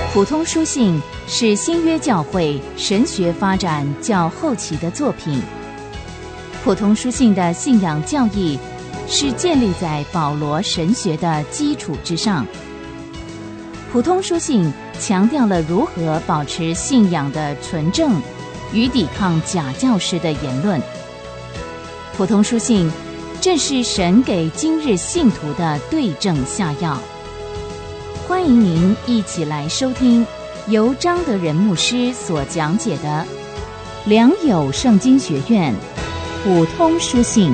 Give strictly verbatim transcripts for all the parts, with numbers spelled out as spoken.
普通书信是新约教会神学发展较后期的作品。普通书信的信仰教义是建立在保罗神学的基础之上。普通书信强调了如何保持信仰的纯正与抵抗假教师的言论。普通书信正是神给今日信徒的对症下药。欢迎您一起来收听由张德仁牧师所讲解的良友圣经学院普通书信。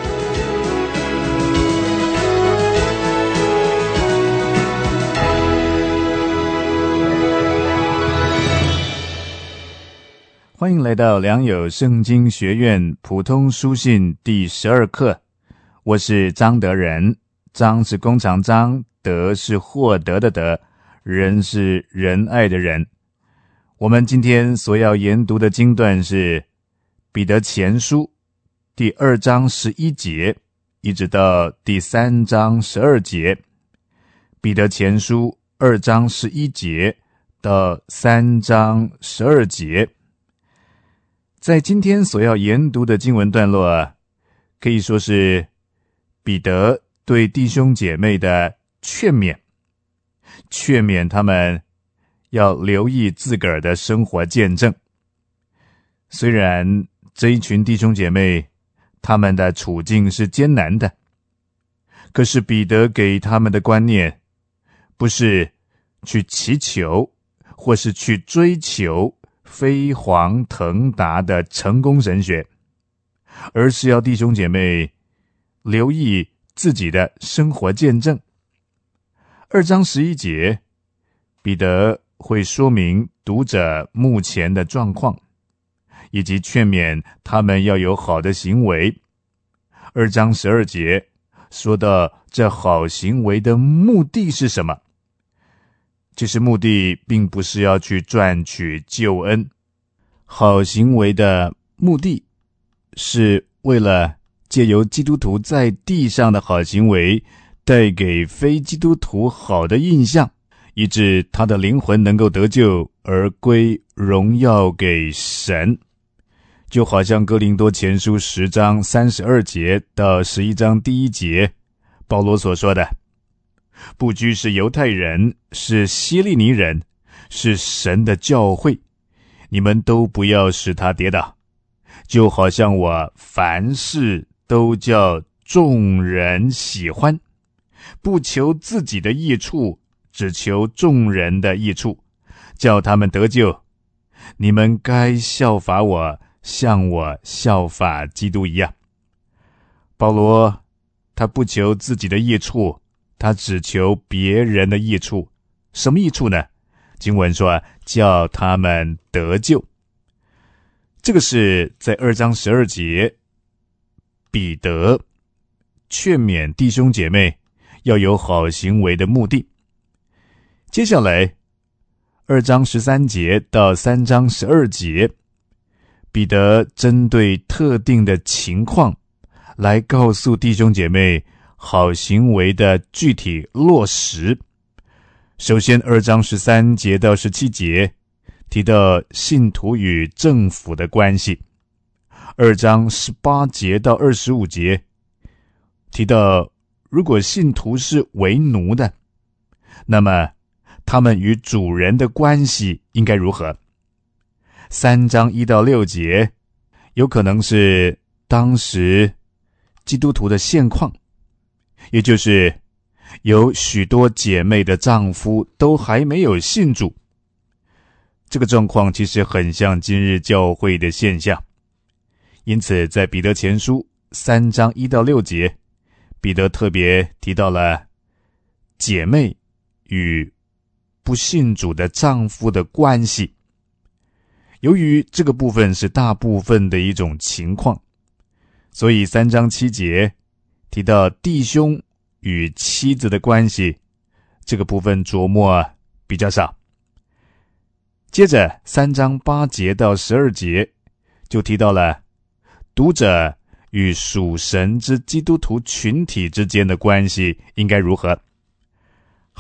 欢迎来到良友圣经学院普通书信第十二课，我是张德仁，张是弓长张，德是获得的德，仁是仁爱的仁。我们今天所要研读的经段是彼得前书第二章十一节一直到第三章十二节。彼得前书二章十一节到三章十二节。在今天所要研读的经文段落啊，可以说是彼得对弟兄姐妹的劝勉，劝勉他们要留意自个儿的生活见证。虽然这一群弟兄姐妹他们的处境是艰难的，可是彼得给他们的观念不是去祈求或是去追求飞黄腾达的成功神学，而是要弟兄姐妹留意自己的生活见证。二章十一节，彼得会说明读者目前的状况，以及劝勉他们要有好的行为。二章十二节说到这好行为的目的是什么？其实目的并不是要去赚取救恩，好行为的目的是为了借由基督徒在地上的好行为带给非基督徒好的印象，以致他的灵魂能够得救而归荣耀给神。就好像哥林多前书十章三十二节到十一章第一节保罗所说的，不拘是犹太人，是希利尼人，是神的教会，你们都不要使他跌倒。就好像我凡事都叫众人喜欢，不求自己的益处，只求众人的益处，叫他们得救。你们该效法我，像我效法基督一样。保罗他不求自己的益处，他只求别人的益处。什么益处呢？经文说叫他们得救。这个是在二章十二节彼得劝勉弟兄姐妹要有好行为的目的。接下来二章十三节到三章十二节，彼得针对特定的情况来告诉弟兄姐妹好行为的具体落实。首先二章十三节到十七节提到信徒与政府的关系。二章十八节到二十五节提到如果信徒是为奴的，那么他们与主人的关系应该如何。三章一到六节有可能是当时基督徒的现况，也就是有许多姐妹的丈夫都还没有信主。这个状况其实很像今日教会的现象。因此在彼得前书三章一到六节，彼得特别提到了姐妹与不信主的丈夫的关系。由于这个部分是大部分的一种情况，所以三章七节提到弟兄与妻子的关系，这个部分琢磨比较少。接着三章八节到十二节就提到了读者与属神之基督徒群体之间的关系应该如何。好，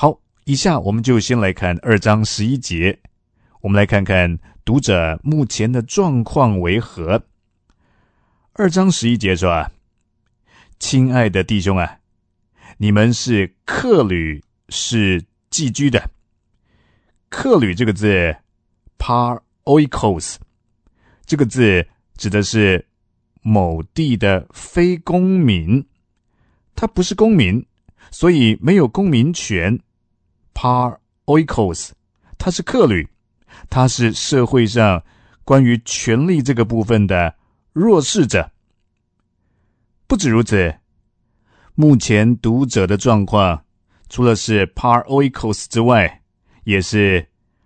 以下我们就先来看二章十一节，我们来看看读者目前的状况为何。二章十一节说啊，亲爱的弟兄啊，你们是客旅，是寄居的。客旅这个字 paroikos， 这个字指的是某地的非公民，他不是公民，所以没有公民权。paroikos， 他是客旅，他是社会上关于权利这个部分的弱势者。不止如此，目前读者的状况除了是 paroikos 之外，也是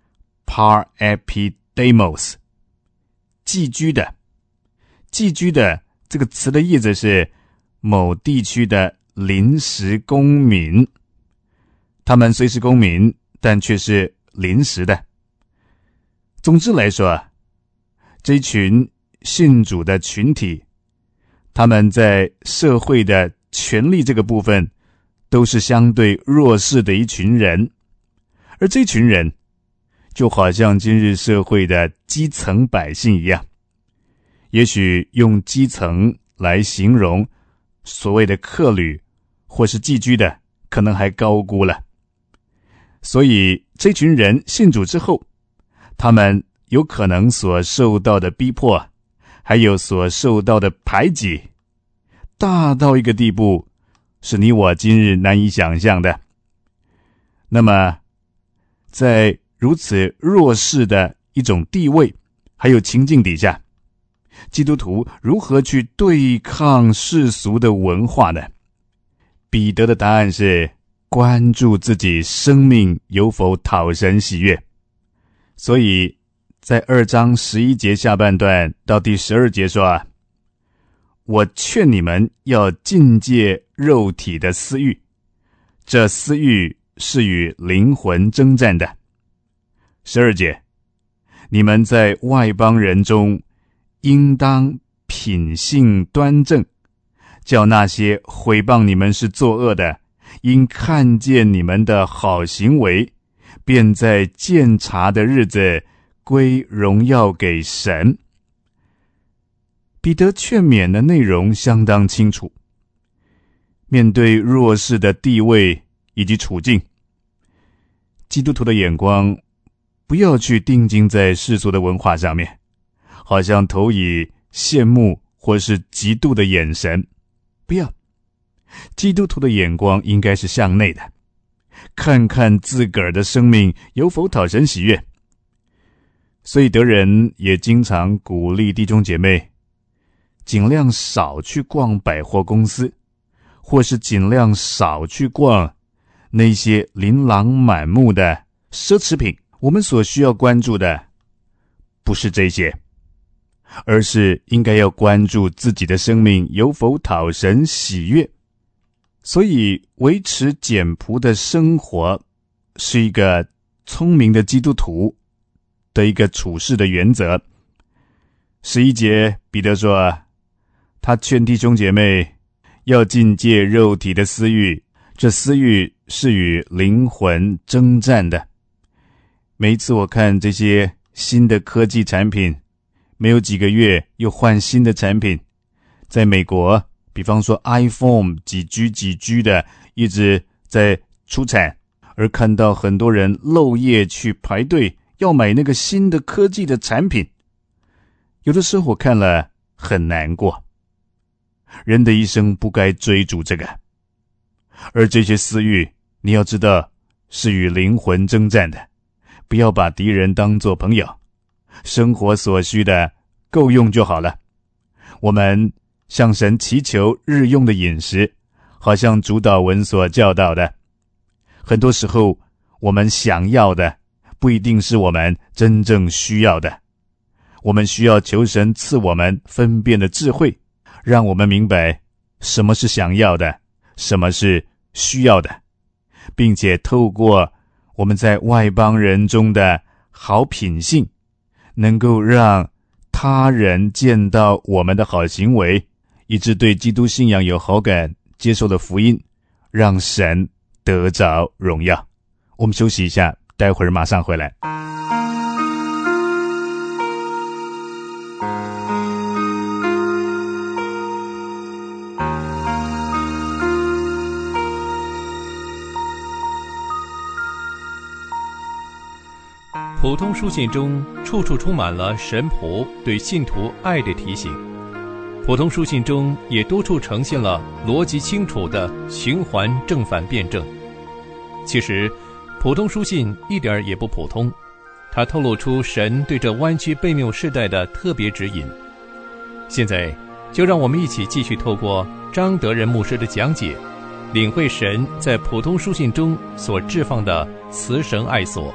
parepidemos， 寄居的。寄居的这个词的意思是某地区的临时公民，他们虽是公民，但却是临时的。总之来说啊，这一群信主的群体，他们在社会的权利这个部分都是相对弱势的一群人，而这群人就好像今日社会的基层百姓一样，也许用基层来形容所谓的客旅或是寄居的，可能还高估了。所以这群人信主之后，他们有可能所受到的逼迫，还有所受到的排挤，大到一个地步是你我今日难以想象的。那么在如此弱势的一种地位还有情境底下，基督徒如何去对抗世俗的文化呢？彼得的答案是关注自己生命有否讨神喜悦。所以在二章十一节下半段到第十二节说啊，我劝你们要禁戒肉体的私欲，这私欲是与灵魂征战的。十二节，你们在外邦人中应当品性端正，叫那些毁谤你们是作恶的，因看见你们的好行为，便在鉴察的日子归荣耀给神。彼得劝勉的内容相当清楚，面对弱势的地位以及处境，基督徒的眼光不要去定睛在世俗的文化上面，好像投以羡慕或是嫉妒的眼神，不要。基督徒的眼光应该是向内的，看看自个儿的生命有否讨神喜悦。所以德人也经常鼓励弟兄姐妹尽量少去逛百货公司，或是尽量少去逛那些琳琅满目的奢侈品。我们所需要关注的不是这些，而是应该要关注自己的生命有否讨神喜悦。所以维持简朴的生活是一个聪明的基督徒的一个处事的原则。十一节彼得说，他劝弟兄姐妹要禁戒肉体的私欲，这私欲是与灵魂征战的。每一次我看这些新的科技产品，没有几个月又换新的产品，在美国比方说 iPhone 几 G 几 G 的一直在出产，而看到很多人漏夜去排队要买那个新的科技的产品，有的时候我看了很难过。人的一生不该追逐这个，而这些私欲你要知道是与灵魂征战的，不要把敌人当作朋友，生活所需的够用就好了。我们向神祈求日用的饮食，好像主祷文所教导的，很多时候我们想要的不一定是我们真正需要的。我们需要求神赐我们分辨的智慧，让我们明白什么是想要的，什么是需要的，并且透过我们在外邦人中的好品性，能够让他人见到我们的好行为，以致对基督信仰有好感，接受了福音，让神得着荣耀。 我们休息一下，待会儿马上回来。 普通书信中处处充满了神仆对信徒爱的提醒，普通书信中也多处呈现了逻辑清楚的循环正反辩证。其实普通书信一点也不普通，它透露出神对这弯曲悖谬世代的特别指引。现在就让我们一起继续透过张德仁牧师的讲解，领会神在普通书信中所置放的慈神爱所。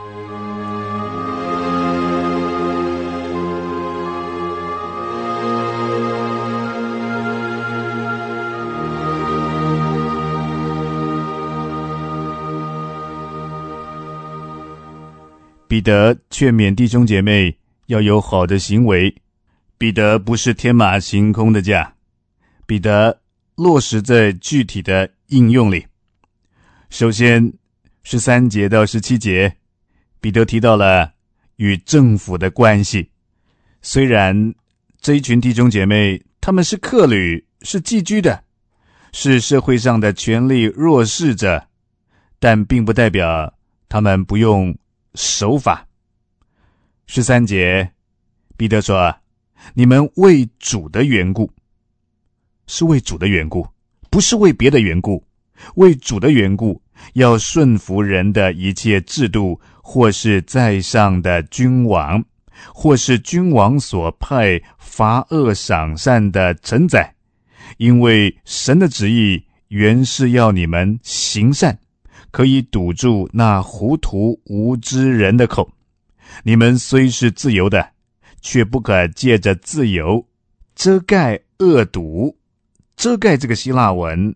彼得劝勉弟兄姐妹要有好的行为，彼得不是天马行空的讲，彼得落实在具体的应用里。首先十三节到十七节，彼得提到了与政府的关系。虽然这一群弟兄姐妹他们是客旅，是寄居的，是社会上的权力弱势者，但并不代表他们不用守法。十三节，彼得说，你们为主的缘故，是为主的缘故，不是为别的缘故，为主的缘故，要顺服人的一切制度，或是在上的君王，或是君王所派罚恶赏善的臣宰，因为神的旨意原是要你们行善，可以堵住那糊涂无知人的口。你们虽是自由的，却不可借着自由遮盖恶毒。遮盖这个希腊文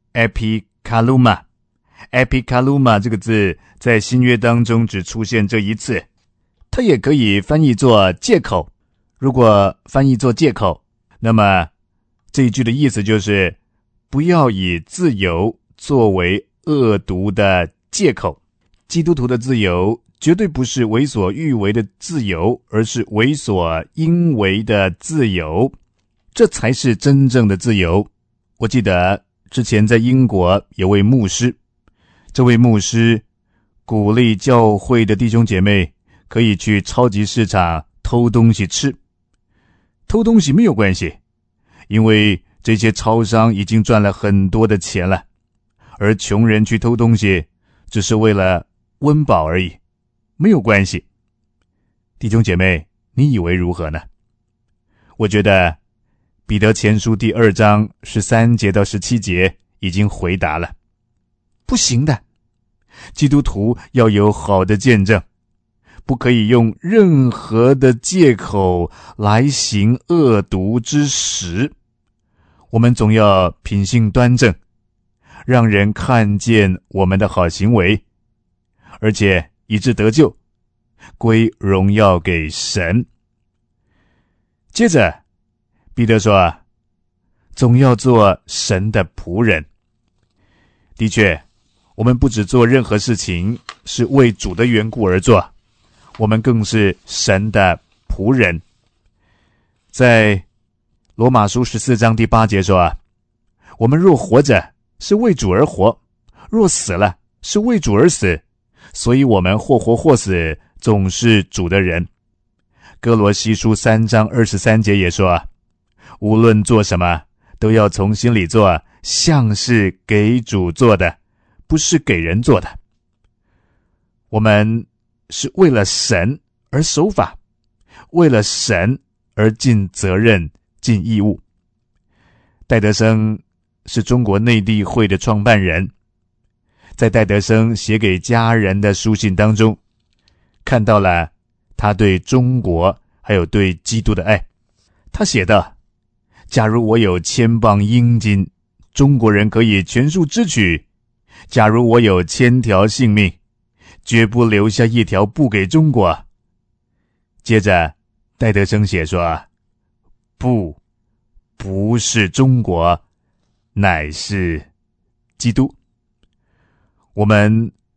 epikaluma， epikaluma 这个字在新约当中只出现这一次，它也可以翻译作借口。如果翻译作借口，那么这一句的意思就是不要以自由作为恶毒的借口。基督徒的自由绝对不是为所欲为的自由，而是为所应为的自由，这才是真正的自由。我记得之前在英国有位牧师，这位牧师鼓励教会的弟兄姐妹可以去超级市场偷东西吃。偷东西没有关系，因为这些超商已经赚了很多的钱了，而穷人去偷东西只是为了温饱而已，没有关系。弟兄姐妹，你以为如何呢？我觉得彼得前书第二章十三节到十七节已经回答了，不行的。基督徒要有好的见证，不可以用任何的借口来行恶毒之实。我们总要品性端正，让人看见我们的好行为，而且以致得救，归荣耀给神。接着彼得说，总要做神的仆人。的确，我们不只做任何事情是为主的缘故而做，我们更是神的仆人。在罗马书十四章第八节说啊，我们若活着是为主而活，若死了是为主而死，所以我们或活或死，总是主的人。哥罗西书三章二十三节也说啊，无论做什么都要从心里做，像是给主做的，不是给人做的。我们是为了神而守法，为了神而尽责任尽义务。戴德生是中国内地会的创办人，在戴德生写给家人的书信当中，看到了他对中国还有对基督的爱。他写道，假如我有千磅阴金，中国人可以全数支取；假如我有千条性命，绝不留下一条不给中国。接着戴德生写说，不，不是中国，乃是基督。我们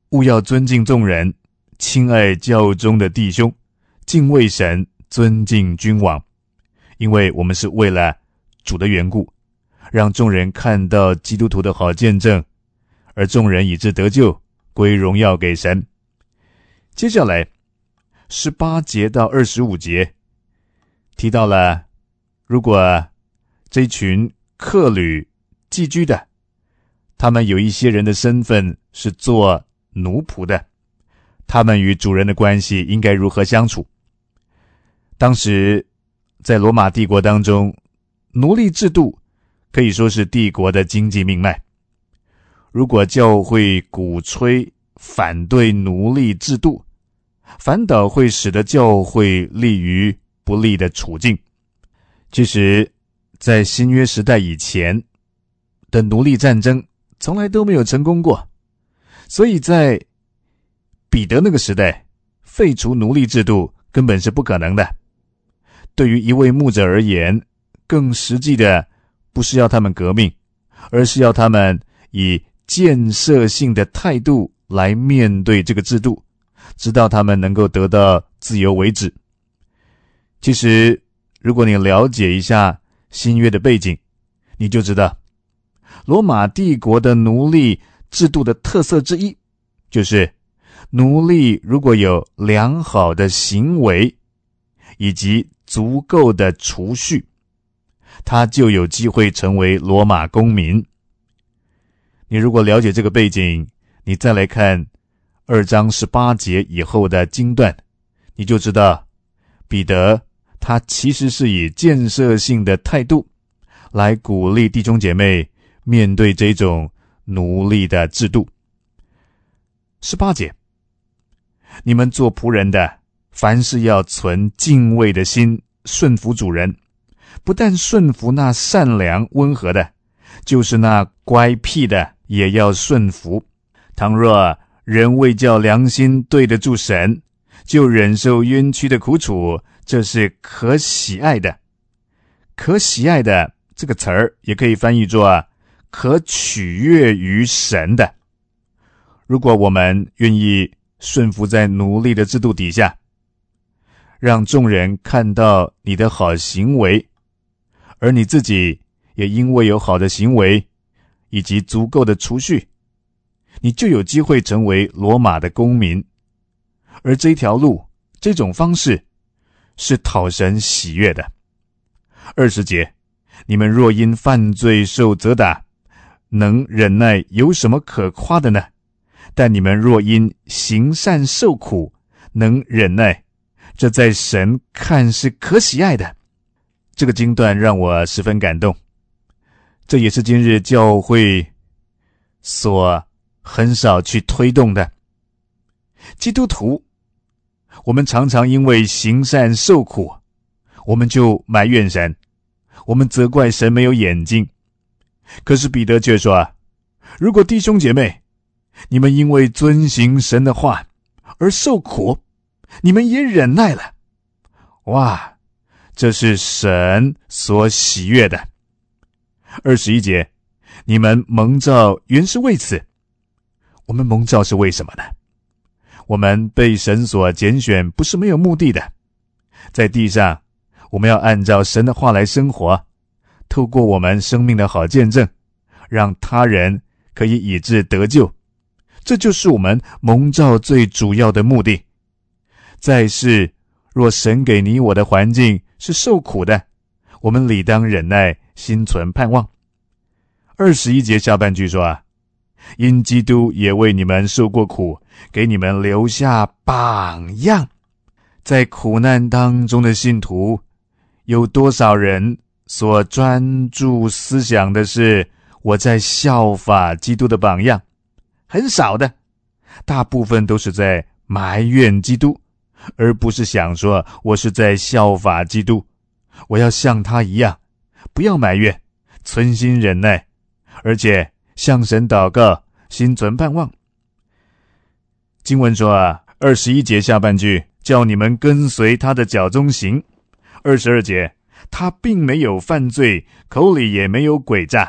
务要尊敬众人，亲爱教中的弟兄，敬畏神，尊敬君王，因为我们是为了主的缘故，让众人看到基督徒的好见证，而众人以致得救，归荣耀给神。接下来十八节到二十五节提到了，如果这一群客旅寄居的，他们有一些人的身份是做奴仆的，他们与主人的关系应该如何相处？当时在罗马帝国当中，奴隶制度可以说是帝国的经济命脉。如果教会鼓吹反对奴隶制度，反倒会使得教会立于不利的处境。其实在新约时代以前的奴隶战争从来都没有成功过，所以在彼得那个时代，废除奴隶制度根本是不可能的。对于一位牧者而言，更实际的不是要他们革命，而是要他们以建设性的态度来面对这个制度，直到他们能够得到自由为止。其实如果你了解一下新约的背景，你就知道罗马帝国的奴隶制度的特色之一，就是奴隶如果有良好的行为以及足够的储蓄，他就有机会成为罗马公民。你如果了解这个背景，你再来看二章十八节以后的经段，你就知道彼得他其实是以建设性的态度来鼓励弟兄姐妹面对这种奴隶的制度。十八节，你们做仆人的，凡事要存敬畏的心，顺服主人，不但顺服那善良温和的，就是那乖僻的也要顺服。倘若人为叫良心对得住神，就忍受冤屈的苦楚，这是可喜爱的。可喜爱的这个词儿也可以翻译作可取悦于神的。如果我们愿意顺服在奴隶的制度底下，让众人看到你的好行为，而你自己也因为有好的行为以及足够的储蓄，你就有机会成为罗马的公民。而这一条路，这种方式是讨神喜悦的。二十节，你们若因犯罪受责打，能忍耐，有什么可夸的呢？但你们若因行善受苦，能忍耐，这在神看是可喜爱的。这个经段让我十分感动，这也是今日教会所很少去推动的。基督徒，我们常常因为行善受苦，我们就埋怨神，我们责怪神没有眼睛。可是彼得却说，如果弟兄姐妹，你们因为遵行神的话而受苦，你们也忍耐了，哇，这是神所喜悦的。二十一节，你们蒙召原是为此。我们蒙召是为什么呢？我们被神所拣选不是没有目的的。在地上，我们要按照神的话来生活，透过我们生命的好见证，让他人可以以致得救。这就是我们蒙召最主要的目的。在世，若神给你我的环境是受苦的，我们理当忍耐，心存盼望。二十一节下半句说啊，因基督也为你们受过苦，给你们留下榜样。在苦难当中的信徒，有多少人所专注思想的是我在效法基督的榜样？很少的，大部分都是在埋怨基督，而不是想说我是在效法基督，我要像他一样，不要埋怨，存心忍耐，而且向神祷告，心存盼望。经文说啊，二十一节下半句，叫你们跟随他的脚中行。二十二节，他并没有犯罪，口里也没有诡诈，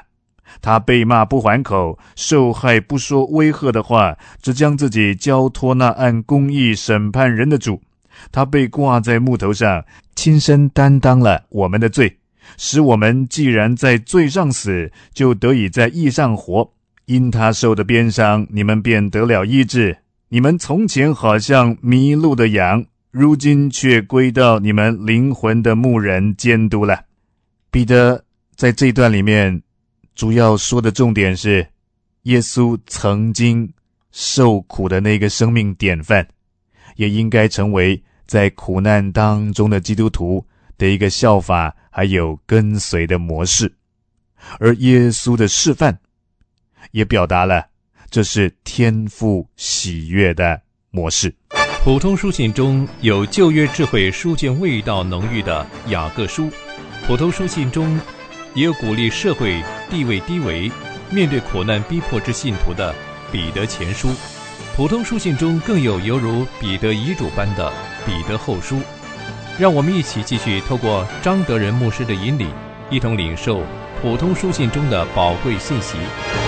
他被骂不还口，受害不说威吓的话，只将自己交托那按公义审判人的主。他被挂在木头上，亲身担当了我们的罪，使我们既然在罪上死，就得以在义上活。因他受的鞭伤，你们便得了医治。你们从前好像迷路的羊，如今却归到你们灵魂的牧人监督了。彼得在这段里面主要说的重点是，耶稣曾经受苦的那个生命典范，也应该成为在苦难当中的基督徒的一个效法还有跟随的模式。而耶稣的示范也表达了这是天父喜悦的模式。 普通书信中有旧约智慧书卷味道浓郁的雅各书，普通书信中也有鼓励社会地位低微、面对苦难逼迫之信徒的彼得前书，普通书信中更有犹如彼得遗嘱般的彼得后书。让我们一起继续透过张德仁牧师的引领，一同领受普通书信中的宝贵信息。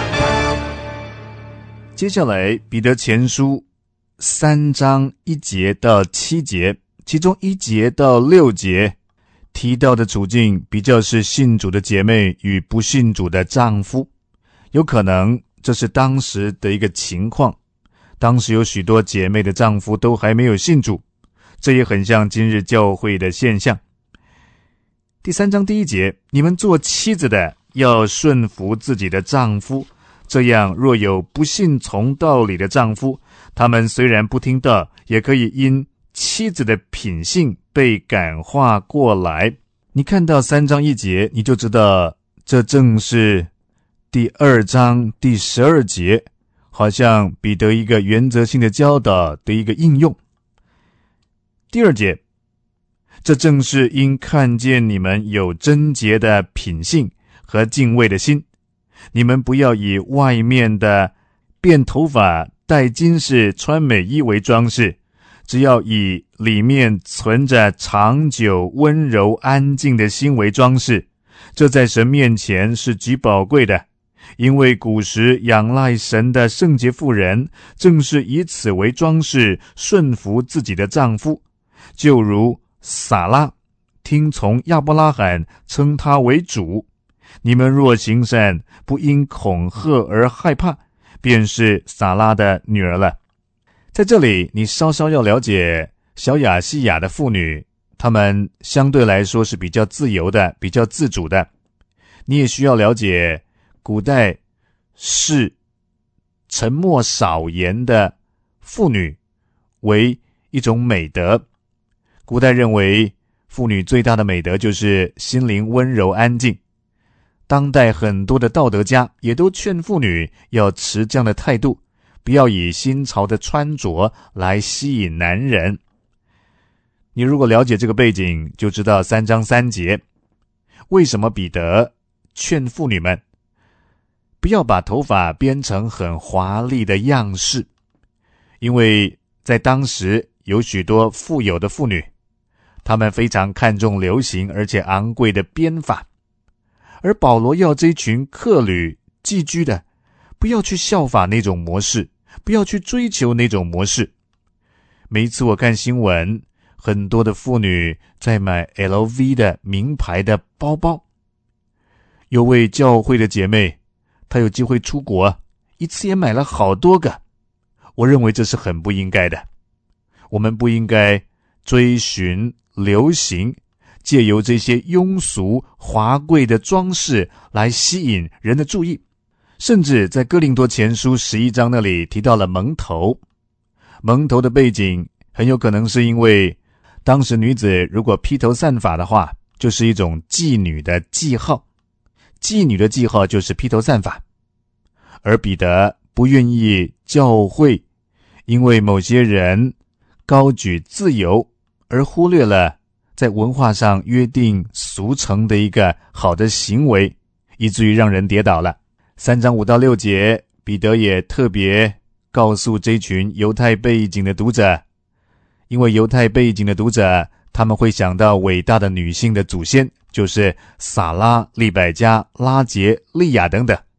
接下来彼得前书三章一节到七节，其中一节到六节提到的处境比较是信主的姐妹与不信主的丈夫，有可能这是当时的一个情况。当时有许多姐妹的丈夫都还没有信主，这也很像今日教会的现象。第三章第一节，你们做妻子的要顺服自己的丈夫，这样若有不信从道理的丈夫，他们虽然不听道，也可以因妻子的品性被感化过来。你看到三章一节，你就知道这正是第二章第十二节，好像彼得一个原则性的教导的一个应用。第二节，这正是因看见你们有贞洁的品性和敬畏的心，你们不要以外面的变头发、戴金饰、穿美衣为装饰，只要以里面存着长久、温柔、安静的心为装饰，这在神面前是极宝贵的。因为古时仰赖神的圣洁妇人，正是以此为装饰，顺服自己的丈夫，就如撒拉听从亚伯拉罕，称他为主。你们若行善，不因恐吓而害怕，便是撒拉的女儿了。在这里你稍稍要了解小亚细亚的妇女，她们相对来说是比较自由的，比较自主的。你也需要了解古代视沉默少言的妇女为一种美德。古代认为妇女最大的美德就是心灵温柔安静。当代很多的道德家也都劝妇女要持这样的态度，不要以新潮的穿着来吸引男人。你如果了解这个背景，就知道三章三节为什么彼得劝妇女们不要把头发编成很华丽的样式。因为在当时有许多富有的妇女，她们非常看重流行而且昂贵的编法，而保罗要这群客旅寄居的不要去效法那种模式，不要去追求那种模式。每一次我看新闻，很多的妇女在买 L V 的名牌的包包。有位教会的姐妹，她有机会出国，一次也买了好多个。我认为这是很不应该的。我们不应该追寻流行，借由这些庸俗华贵的装饰来吸引人的注意。甚至在哥林多前书十一章那里提到了蒙头。蒙头的背景很有可能是因为当时女子如果披头散发的话，就是一种妓女的记号。妓女的记号就是披头散发。而彼得不愿意教会因为某些人高举自由而忽略了在文化上约定俗成的一个好的行为，以至于让人跌倒了。三章五到六节，彼得也特别告诉这群犹太背景的读者，因为犹太背景的读者他们会想到伟大的女性的祖先，就是撒拉、利百加、拉结、利亚等等。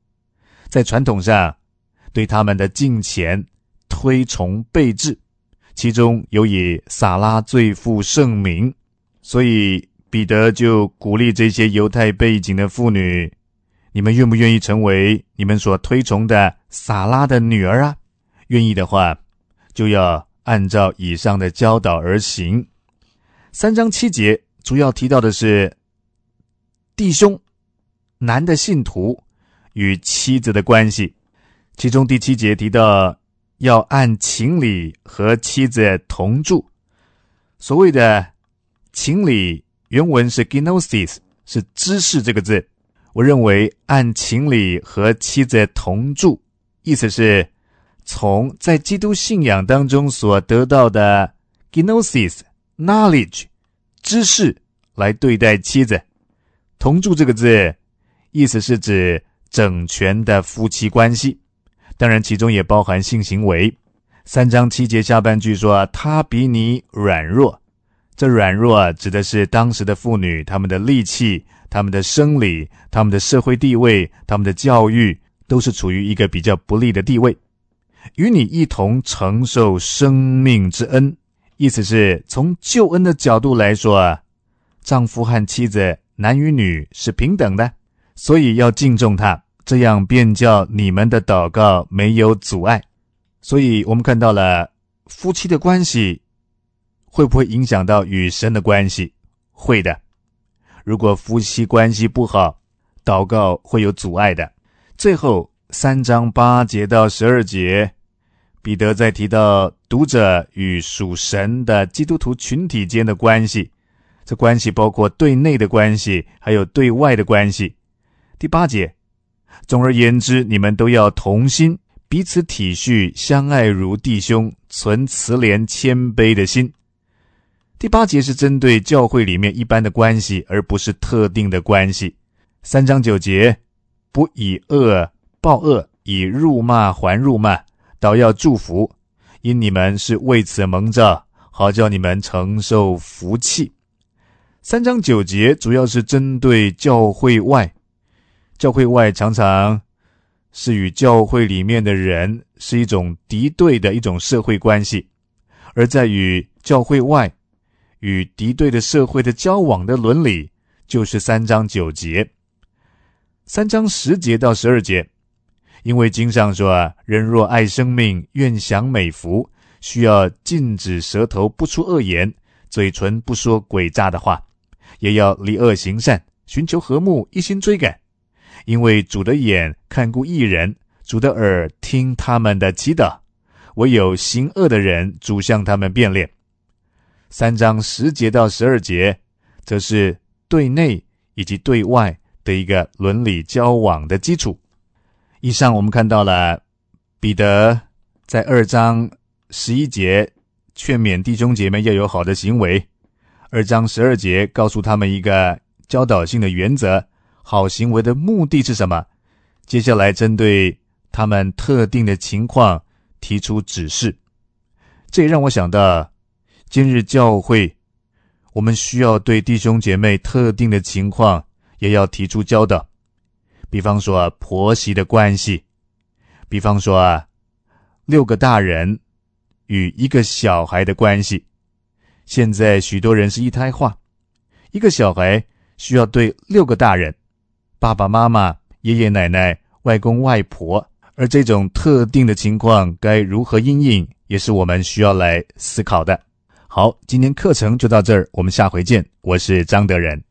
在传统上对他们的敬虔推崇备至，其中有以撒拉最负盛名，所以彼得就鼓励这些犹太背景的妇女，你们愿不愿意成为你们所推崇的撒拉的女儿啊？愿意的话，就要按照以上的教导而行。三章七节主要提到的是弟兄男的信徒与妻子的关系，其中第七节提到要按情理和妻子同住。所谓的情理原文是 gnosis， 是知识这个字。我认为按情理和妻子同住，意思是从在基督信仰当中所得到的 gnosis knowledge 知识来对待妻子。同住这个字意思是指整全的夫妻关系，当然其中也包含性行为。三章七节下半句说他比你软弱，这软弱指的是当时的妇女，她们的力气，她们的生理，她们的社会地位，她们的教育都是处于一个比较不利的地位，与你一同承受生命之恩。意思是从救恩的角度来说啊，丈夫和妻子男与女是平等的，所以要敬重他，这样便叫你们的祷告没有阻碍。所以我们看到了夫妻的关系会不会影响到与神的关系？会的。如果夫妻关系不好，祷告会有阻碍的。最后三章八节到十二节，彼得在提到读者与属神的基督徒群体间的关系，这关系包括对内的关系，还有对外的关系。第八节，总而言之，你们都要同心，彼此体恤，相爱如弟兄，存慈怜谦卑的心。第八节是针对教会里面一般的关系，而不是特定的关系。三章九节，不以恶报恶，以辱骂还辱骂，倒要祝福，因你们是为此蒙召，好叫你们承受福气。三章九节主要是针对教会外，教会外常常是与教会里面的人是一种敌对的一种社会关系，而在与教会外与敌对的社会的交往的伦理，就是三章九节。三章十节到十二节，因为经上说啊，人若爱生命，愿享美福，需要禁止舌头不出恶言，嘴唇不说诡诈的话，也要离恶行善，寻求和睦，一心追赶。因为主的眼看顾义人，主的耳听他们的祈祷，唯有行恶的人，主向他们变脸。三章十节到十二节，则是对内以及对外的一个伦理交往的基础。以上我们看到了彼得在二章十一节劝勉弟兄姐妹要有好的行为，二章十二节告诉他们一个教导性的原则，好行为的目的是什么？接下来针对他们特定的情况提出指示。这也让我想到今日教会，我们需要对弟兄姐妹特定的情况也要提出教导。比方说啊，婆媳的关系，比方说啊，六个大人与一个小孩的关系。现在许多人是一胎化，一个小孩需要对六个大人，爸爸妈妈、爷爷奶奶、外公外婆，而这种特定的情况该如何因应，也是我们需要来思考的。好，今天课程就到这儿，我们下回见。我是张德仁。